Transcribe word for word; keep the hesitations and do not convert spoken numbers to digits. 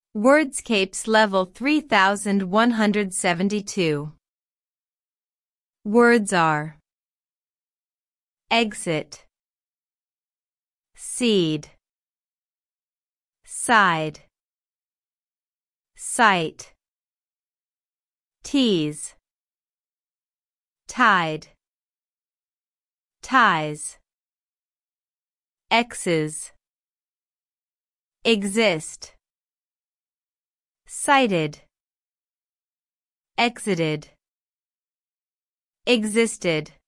Wordscapes level three thousand one hundred seventy-two. Words are exit, seed, side, sight, tease, tide, ties, X's, exist, cited, exited, existed.